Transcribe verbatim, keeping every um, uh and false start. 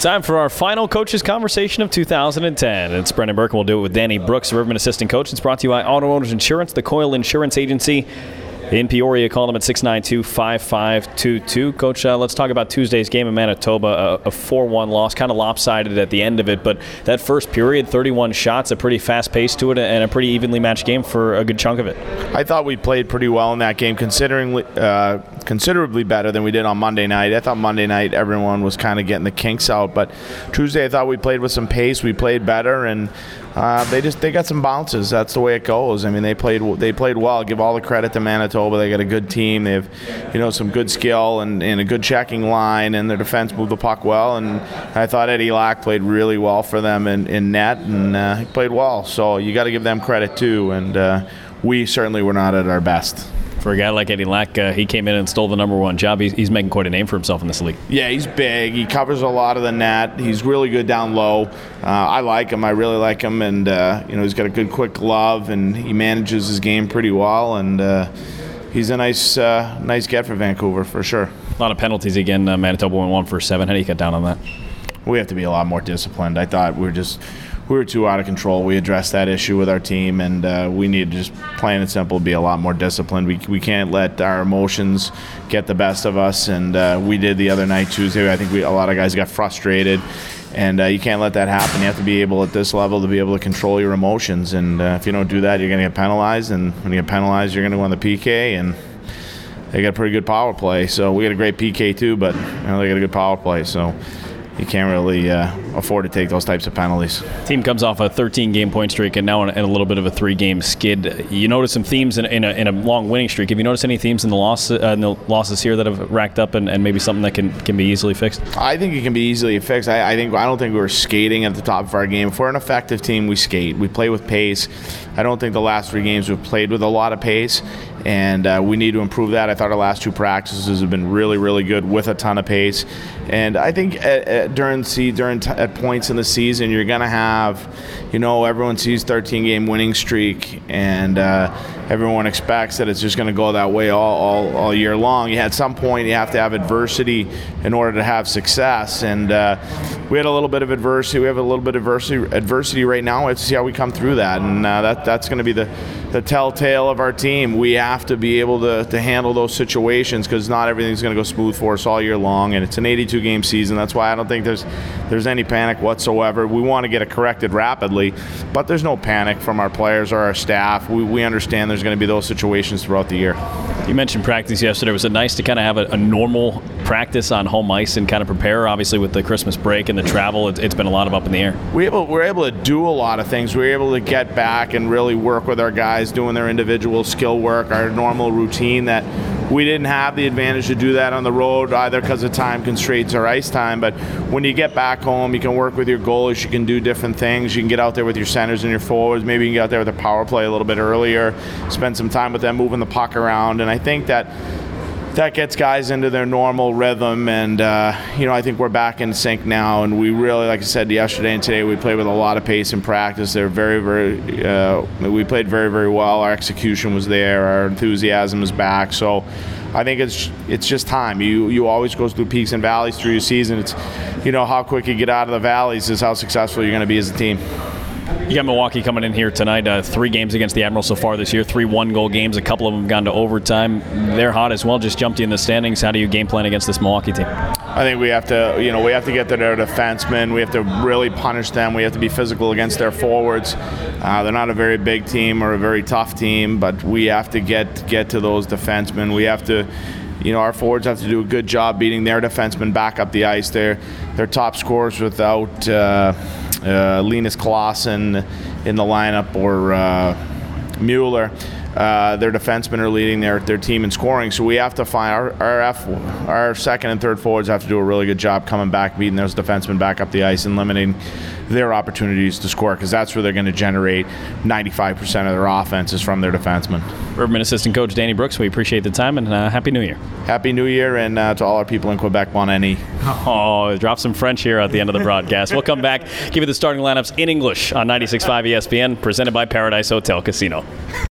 time for our final coaches conversation of two thousand ten. It's Brendan Burke, and we'll do it with Danny Brooks, Riverman assistant coach. It's brought to you by Auto Owners Insurance, the Coyle Insurance Agency in Peoria. Call them at six nine two, five five two two. Coach, uh, let's talk about Tuesday's game in Manitoba, a, a four one loss, kind of lopsided at the end of it, but that first period, thirty-one shots, a pretty fast pace to it, and a pretty evenly matched game for a good chunk of it. I thought we played pretty well in that game, considering uh, considerably better than we did on Monday night. I thought Monday night everyone was kind of getting the kinks out, but Tuesday I thought we played with some pace, we played better, and Uh, they just they got some bounces. That's the way it goes. I mean, they played they played well. Give all the credit to Manitoba. They got a good team. They have, you know, some good skill and, and a good checking line, and their defense moved the puck well. And I thought Eddie Lack played really well for them in, in net, and uh, he played well. So you got to give them credit too. And uh, we certainly were not at our best. For a guy like Eddie Lack, uh, he came in and stole the number one job. He's, he's making quite a name for himself in this league. Yeah, he's big. He covers a lot of the net. He's really good down low. Uh, I like him. I really like him. And, uh, you know, he's got a good quick glove, and he manages his game pretty well. And uh, he's a nice uh, nice get for Vancouver, for sure. A lot of penalties again. Uh, Manitoba went one for seven. How do you cut down on that? We have to be a lot more disciplined. I thought we were just we were too out of control. We addressed that issue with our team, and uh, we need to just, plain and simple, be a lot more disciplined. We we can't let our emotions get the best of us, and uh, we did the other night, Tuesday. I think we a lot of guys got frustrated, and uh, you can't let that happen. You have to be able at this level to be able to control your emotions, and uh, if you don't do that, you're going to get penalized, and when you get penalized, you're going to go on the P K, and they got a pretty good power play. So we got a great P K too, but you know, they got a good power play, so you can't really uh, afford to take those types of penalties. Team comes off a thirteen-game point streak and now in a little bit of a three-game skid. You notice some themes in, in, a, in a long winning streak. Have you noticed any themes in the, loss, uh, in the losses here that have racked up, and, and maybe something that can, can be easily fixed? I think it can be easily fixed. I, I think I don't think we're skating at the top of our game. If we're an effective team, we skate. We play with pace. I don't think the last three games we've played with a lot of pace, and uh, we need to improve that. I thought our last two practices have been really, really good with a ton of pace. And I think at, at, during see during t- at points in the season, you're gonna have, you know, everyone sees thirteen-game winning streak, and uh, everyone expects that it's just gonna go that way all, all all year long. You, at some point, you have to have adversity in order to have success, and uh, we had a little bit of adversity. We have a little bit of adversity adversity right now. We have to see how we come through that, and uh, that that's gonna be the the telltale of our team. We have to be able to, to handle those situations, because not everything's going to go smooth for us all year long, and it's an eighty-two game season. That's why I don't think there's there's any panic whatsoever. We want to get it corrected rapidly, but there's no panic from our players or our staff. We, we understand there's going to be those situations throughout the year. You mentioned practice yesterday. Was it nice to kind of have a, a normal practice on home ice and kind of prepare? Obviously, with the Christmas break and the travel, it, it's been a lot of up in the air. We able, we're able to do a lot of things. We're able to get back and really work with our guys doing their individual skill work, our normal routine that we didn't have the advantage to do that on the road, either because of time constraints or ice time. But when you get back home, you can work with your goalies, you can do different things. You can get out there with your centers and your forwards. Maybe you can get out there with a power play a little bit earlier, spend some time with them moving the puck around. And I think that that gets guys into their normal rhythm, and uh, you know, I think we're back in sync now, and we really, like I said yesterday and today, we played with a lot of pace in practice. They're very, very, uh, we played very, very well. Our execution was there, our enthusiasm is back, so I think it's it's just time. You you always go through peaks and valleys through your season. It's, you know, how quick you get out of the valleys is how successful you're going to be as a team. You got Milwaukee coming in here tonight. Uh, three games against the Admirals so far this year. Three one-goal games. A couple of them gone to overtime. They're hot as well. Just jumped you in the standings. How do you game plan against this Milwaukee team? I think we have to, you know, we have to get to their defensemen. We have to really punish them. We have to be physical against their forwards. Uh, they're not a very big team or a very tough team, but we have to get get to those defensemen. We have to, you know, our forwards have to do a good job beating their defensemen back up the ice. They're, they're top scorers without uh, uh, Linus Klassen in the lineup, or uh, Mueller. Uh, their defensemen are leading their, their team in scoring, so we have to find our our, F, our second and third forwards have to do a really good job coming back, beating those defensemen back up the ice and limiting their opportunities to score, because that's where they're going to generate ninety-five percent of their offenses from their defensemen. Riverman assistant coach Danny Brooks, we appreciate the time, and uh, Happy New Year. Happy New Year, and uh, to all our people in Quebec, bon année. Oh, drop some French here at the end of the broadcast. We'll come back, give you the starting lineups in English on ninety-six point five E S P N, presented by Paradise Hotel Casino.